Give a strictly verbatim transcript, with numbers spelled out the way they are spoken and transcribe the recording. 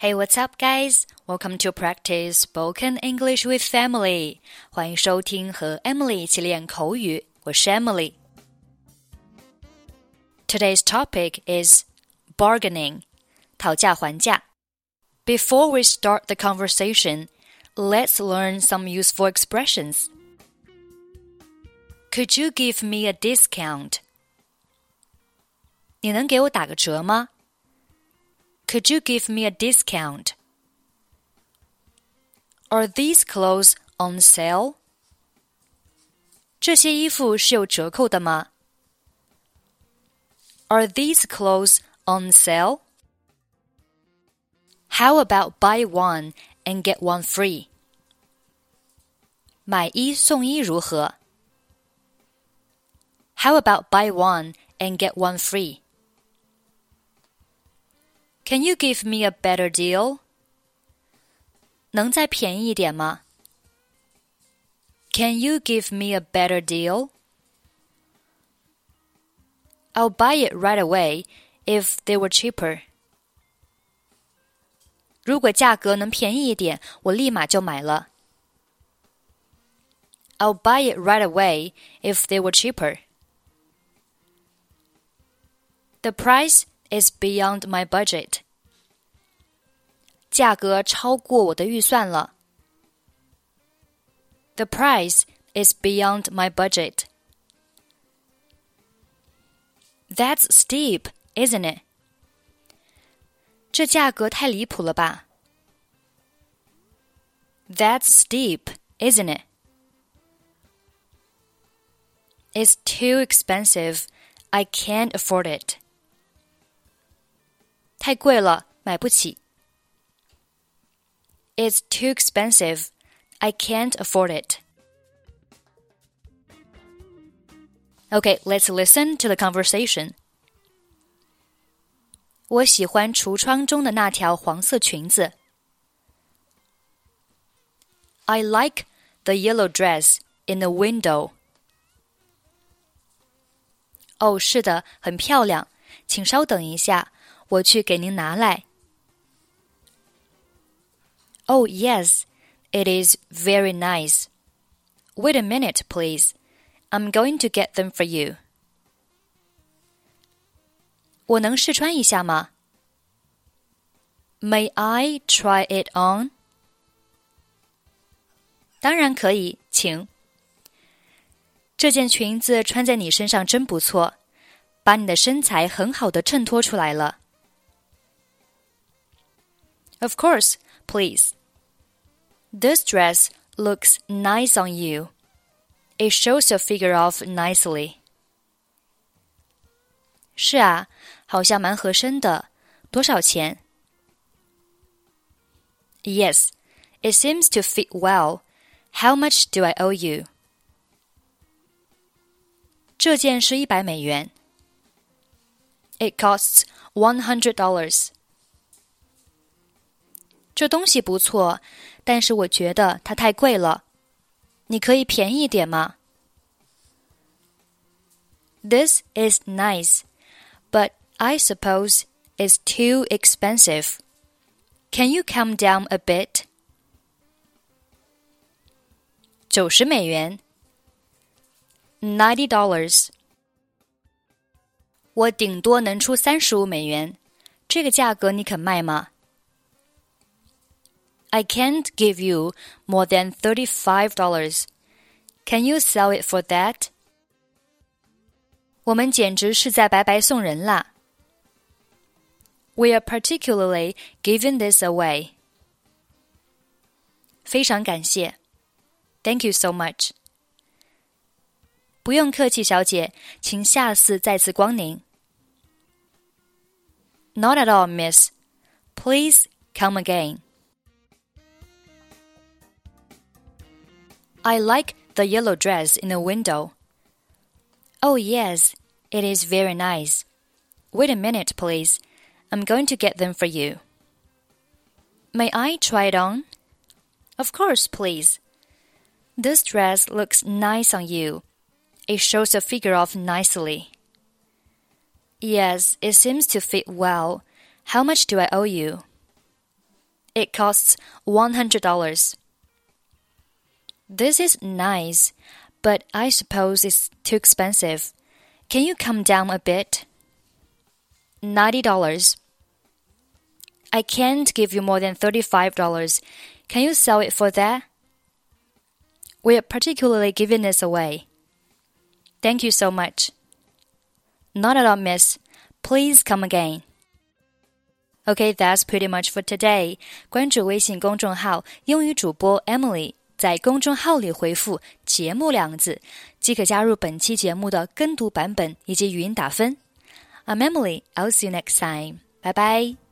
Hey, what's up, guys? Welcome to practice spoken English with Emily. 欢迎收听和 Emily 一起练口语，我是 Emily. Today's topic is bargaining, 讨价还价. Before we start the conversation, let's learn some useful expressions. Could you give me a discount? 你能给我打个折吗？Could you give me a discount? Are these clothes on sale? 这些衣服是有折扣的吗？ Are these clothes on sale? How about buy one and get one free? 买一送一如何？ How about buy one and get one free?Can you give me a better deal? 能再便宜一点吗？ Can you give me a better deal? I'll buy it right away if they were cheaper. 如果价格能便宜一点，我立马就买了。I'll buy it right away if they were cheaper. The price...is beyond my budget. 价格超过我的预算了。The price is beyond my budget. That's steep, isn't it? 这价格太离谱了吧。That's steep, isn't it? It's too expensive. I can't afford it.太贵了，买不起。It's too expensive. I can't afford it. Okay, let's listen to the conversation. 我喜欢橱窗中的那条黄色裙子。I like the yellow dress in the window. 哦，是的，很漂亮，请稍等一下。我去给您拿来。Oh, yes, it is very nice. Wait a minute, please. I'm going to get them for you. 我能试穿一下吗？ May I try it on? 当然可以，请。这件裙子穿在你身上真不错，把你的身材很好地衬托出来了。Of course, please. This dress looks nice on you. It shows your figure off nicely. 是啊，好像蛮合身的。多少钱？ Yes, it seems to fit well. How much do I owe you? 这件是一百美元。It costs one hundred dollars.这东西不错，但是我觉得它太贵了。你可以便宜一点吗？ This is nice, but I suppose it's too expensive. Can you come down a bit? 九十美元。ninety dollars. 我顶多能出三十五美元，这个价格你肯卖吗？I can't give you more than thirty-five dollars. Can you sell it for that? 我们简直是在白白送人啦。We are particularly giving this away. 非常感谢。Thank you so much. 不用客气，小姐，请下次再次光临。Not at all, miss. Please come again.I like the yellow dress in the window. Oh, yes, it is very nice. Wait a minute, please. I'm going to get them for you. May I try it on? Of course, please. This dress looks nice on you. It shows your figure off nicely. Yes, it seems to fit well. How much do I owe you? It costs one hundred dollars. This is nice, but I suppose it's too expensive. Can you come down a bit? ninety dollars. I can't give you more than thirty-five dollars. Can you sell it for that? We're particularly giving this away. Thank you so much. Not at all, miss. Please come again. Okay, that's pretty much for today. 关注微信公众号英语主播 Emily， 在公众号里回复节目两个字，即可加入本期节目的跟读版本以及语音打分。I'm Emily, I'll see you next time. Bye bye.